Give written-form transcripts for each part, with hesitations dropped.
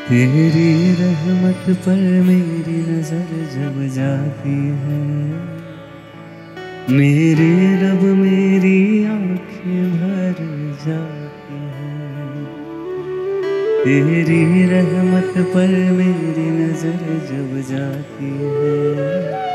तेरी रहमत पर मेरी नजर जब जाती है, मेरे रब मेरी आंखें भर जाती है। तेरी रहमत पर मेरी नजर जब जाती है,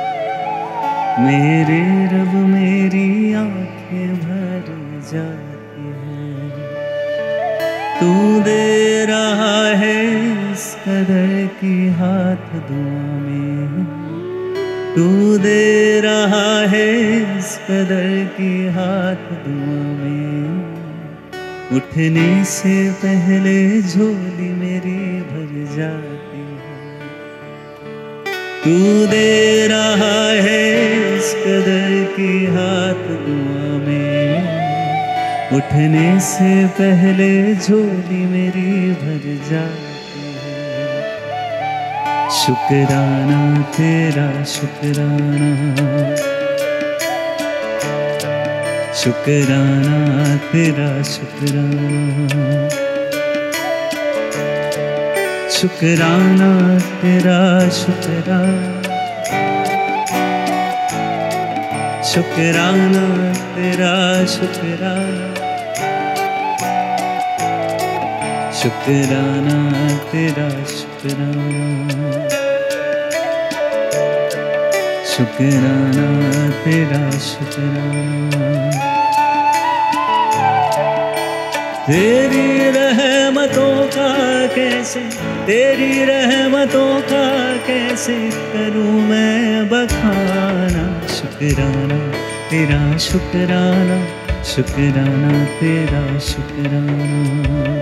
मेरे रब मेरी आंखें भर जाती है। तू दे रहा है इस कदर की हाथ दुआ में, तू दे रहा है इस कदर की हाथ दुआ में। उठने से पहले झोली मेरी भर जाती है। तू दे रहा है इस कदर की हाथ दुआ में। उठने से पहले झोली मेरी भर जाती है। शुक्राना तेरा शुक्राना, शुक्राना तेरा शुक्राना, शुक्राना तेरा शुक्राना, शुक्राना तेरा शुक्राना, शुक्राना तेरा शुक्राना, शुक्राना तेरा शुक्राना। तेरी रहमतों का कैसे, तेरी रहमतों का कैसे करूं मैं बखाना। शुक्राना तेरा शुक्राना, शुक्राना तेरा शुक्राना।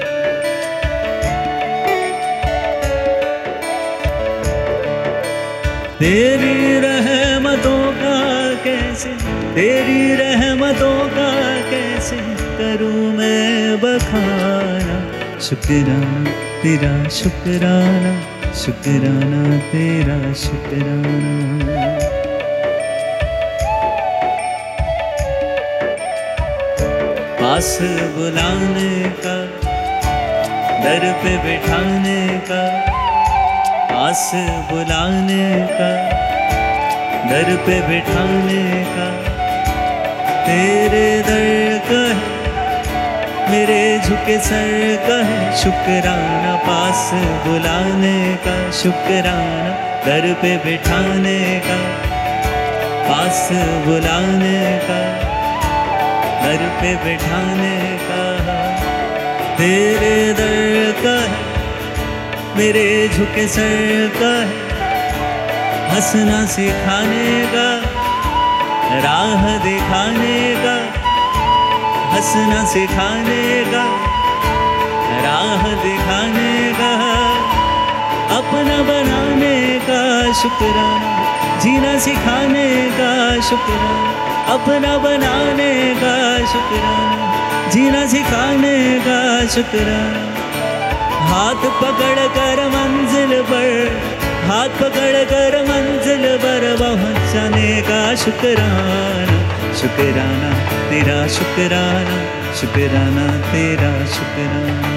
तेरी रहमतों का कैसे, तेरी रहमतों का कैसे करूं मैं बखाना। शुक्राना तेरा शुक्राना, शुक्राना तेरा शुक्राना। पास बुलाने का, दर पे बिठाने का, पास बुलाने का, दर पे बिठाने का। तेरे दर का है, मेरे झुके सर का है शुक्राना। पास बुलाने का शुक्राना, दर पे बिठाने का, पास बुलाने का, दर पे बिठाने का। तेरे दर का है, मेरे झुके सर का है हंसना सिखाने का, राह दिखाने का, हंसना सिखाने का, राह दिखाने का। अपना बनाने का शुक्राना, जीना सिखाने का शुक्राना। अपना बनाने का शुक्राना, जीना सिखाने का शुक्राना। हाथ पकड़ कर मंजिल पर, हाथ पकड़ कर मंजिल पर पहुंचाने का शुक्राना। शुक्राना तेरा शुक्राना, शुक्राना तेरा शुक्राना।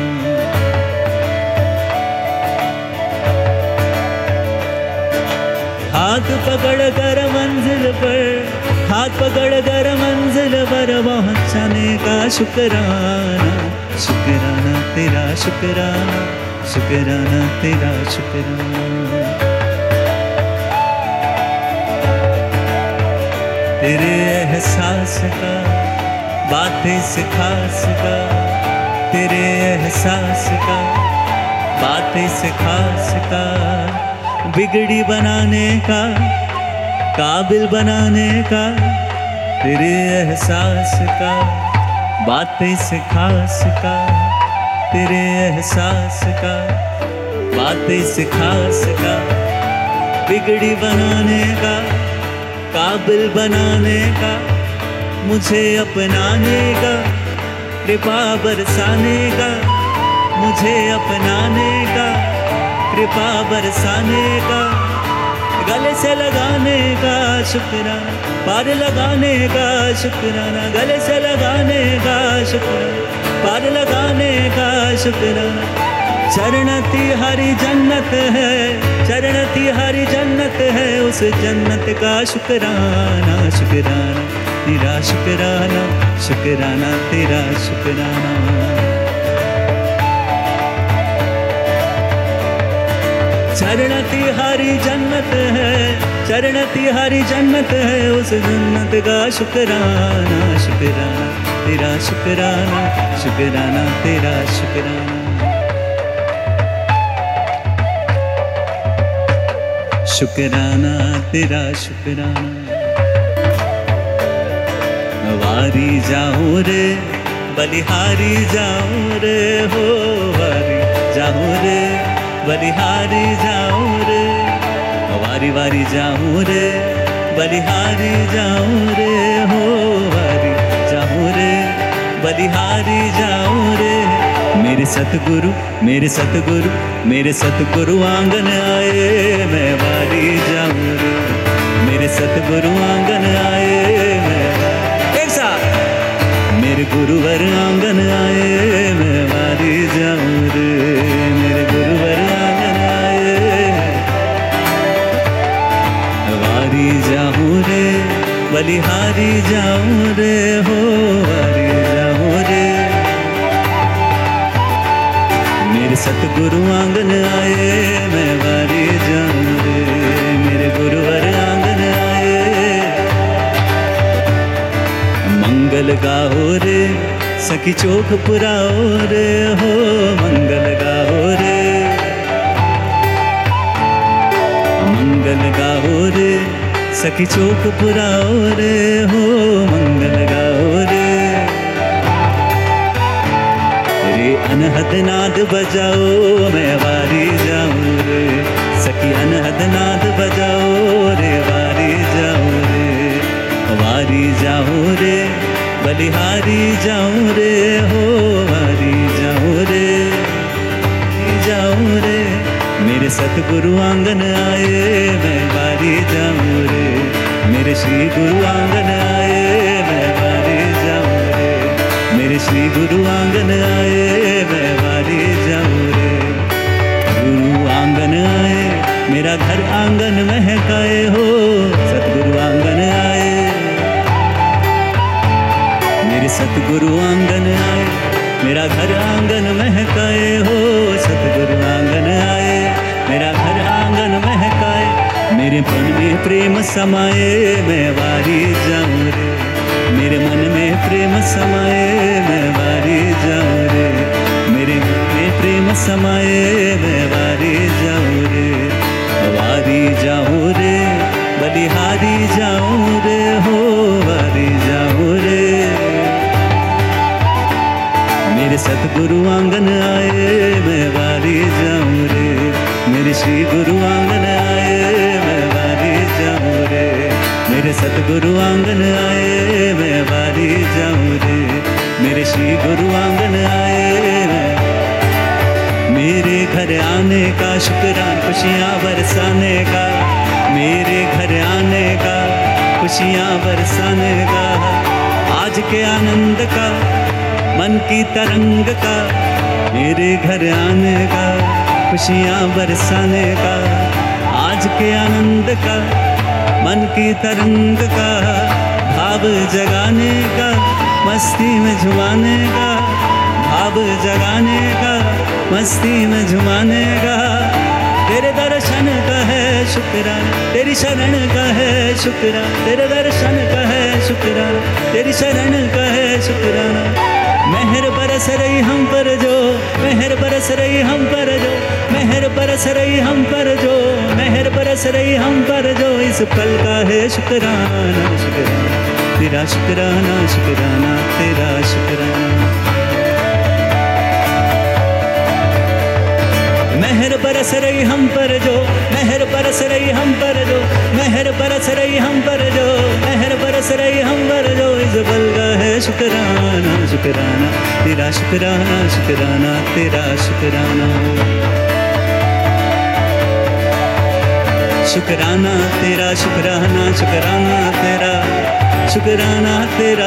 हाथ पकड़ कर मंजिल पर, हाथ पकड़ कर मंजिल पर पहुंचाने का शुक्राना। शुक्राना तेरा शुक्राना, शुक्राना तेरा शुक्राना। तेरे एहसास का बातें सिखा सका, तेरे एहसास का बातें सिखा सका। बिगड़ी बनाने का, काबिल बनाने का, तेरे एहसास का बातें सिखा सका। तेरे एहसास का बातें सिखा सका। बिगड़ी बनाने का, काबिल बनाने का, मुझे अपनाने का, कृपा बरसाने का, मुझे अपनाने का, कृपा बरसाने का। गले से लगाने का शुक्राना, पार लगाने का शुक्राना। गले से लगाने का शुक्राना, पार लगाने का शुक्राना। चरण तिहारी जन्नत है, चरण तिहारी जन्नत है, उस जन्नत का शुक्राना शुक्राना तेरा शुक्राना, शुक्राना तेरा शुक्राना। चरण तिहारी जन्नत है, चरण तिहारी जन्नत है, उस जन्नत का शुक्राना शुक्राना तेरा शुक्राना, शुक्राना तेरा शुक्राना। शुक्राना तेरा शुक्राना। वारी जाऊं रे बलिहारी जाऊं रे हो, वारी जाऊं रे बलिहारी जाऊं रे, वारी वारी जाऊं रे बलिहारी जाऊं रे हो, वारी जाऊं रे बलिहारी जाऊं रे। मेरे सतगुरु मेरे सतगुरु मेरे सतगुरु आंगन आए, मैं वारी जाऊं रे, मेरे सतगुरु आंगन आए, मैं एक साथ मेरे गुरुवर आंगन आए, मैं वारी जाऊं रे, मेरे गुरुवर आंगन आए, वारी जाऊं रे बलिहारी जाऊं रे हो, वारी जाऊं रे। मेरे सतगुरु आंगन आए, मैं वारी जाऊं रे, मेरे गुरुवर आंगन आए। मंगल गाओ रे सखी चौक पुराओ रे हो, मंगल गाओ रे, मंगल गाओ रे सखी चौक पुराओ रे हो, मंगल गाओ रे। रे अनहद नाद बजाओ, मैं वारी जाऊं रे, सखी अनहद नाद बजाओ रे, वारी जाऊं रे, वारी जाऊं रे बलिहारी जाऊं रे हो, वारी जाऊं रे जाऊं रे। मेरे सतगुरु आंगन आए, मैं वारी जाऊं रे, मेरे श्री गुरु आंगन आए, मैं वारी जाऊं रे, मेरे श्री गुरु आंगन आए, मैं वारी जाऊं रे। गुरु आंगन आए, मेरा घर आंगन महकाए हो, सतगुरु आंगन आए, मेरे सतगुरु आंगन आए, मेरा घर आंगन महकाए हो, सतगुरु आंगन आए, मेरा घर आंगन महकाए। मेरे मन में प्रेम समाए, मैं वारी जाऊं रे, मेरे मन में प्रेम समाए, मैं वारी जाऊं रे, मेरे मन में प्रेम समाए, मैं वारी जाऊं रे, वारी जाऊं रे बलिहारी जाऊं रे हो, वारी जाऊं रे। मेरे सतगुरु आंगन आए, मैं वारी जाऊं रे, मेरे श्री गुरु आंगन आए, मैं वारी जाऊं रे, मेरे सतगुरु आंगन आए, मैं वारी जाऊं रे, मेरे श्री गुरु आंगन आए। मेरे घर आने का शुक्राना, खुशियाँ बरसाने का, मेरे घर आने का खुशियाँ बरसाने का, आज के आनंद का मन की तरंग का, मेरे घर आने का खुशियाँ बरसाने का, आज के आनंद का मन की तरंग का, भाव जगाने का, मस्ती में झुमाने का, भाव जगाने का, मस्ती में झुमाने का। तेरे दर्शन का है शुक्राना, तेरी शरण का है शुक्राना, तेरे दर्शन का है शुक्राना, तेरी शरण का है शुक्राना। मेहर बरस रही हम पर जो, मेहर बरस रही हम पर जो, मेहर बरस रही हम पर जो, मेहर बरस रही हम पर जो, इस पल का है शुक्राना शुक्राना तेरा, शुक्राना शुक्राना तेरा शुक्राना। मेहर बरस रही हम पर जो, मेहर बरस रही हम पर जो, मेहर बरस रही हम पर जो, मेहर बरस रही हम पर जो, इस पल का है शुक्राना शुक्राना तेरा, शुक्राना शुक्राना तेरा शुक्राना। शुक्राना तेरा शुक्राना, शुक्राना तेरा, शुक्राना तेरा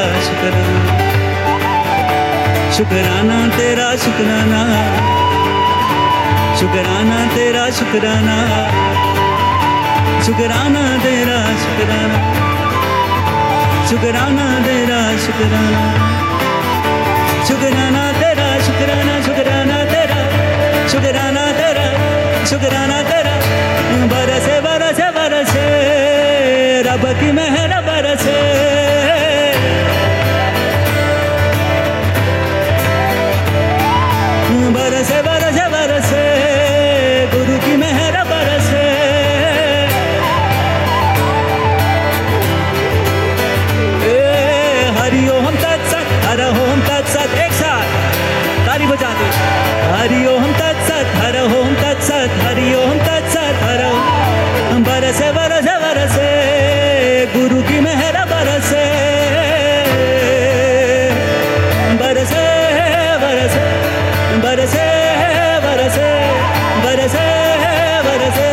शुक्राना, शुक्राना तेरा शुक्राना, शुकराना तेरा शुकराना, शुकराना तेरा शुकराना, शुकराना तेरा शुकराना, शुकराना तेरा शुकराना, शुकराना तेरा, शुकराना तेरा, शुकराना तेरा। बरसे बरसे बरसे रब की मेहर बरसे, बरसे बरसे बरसे गुरु की मेहर बरसे। हरि ओम तत्सत, हर ओम तत्सत, एक साथ ताली बजा दो। हरि ओम तत्सत, हर ओम तत्सत, हरि ओम तत्सत, हर ओम। बरसे बरसे बरसे गुरु की मेहर बरसे, बरसे बरसे बरसे बरसे बरसे बरसे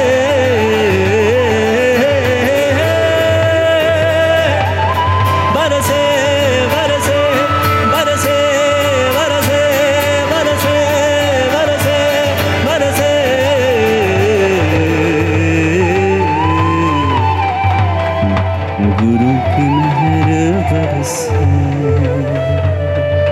बरसे बरसे बरसे बरसे बरसे बरसे बरसे। गुरु की मेहर बरसे।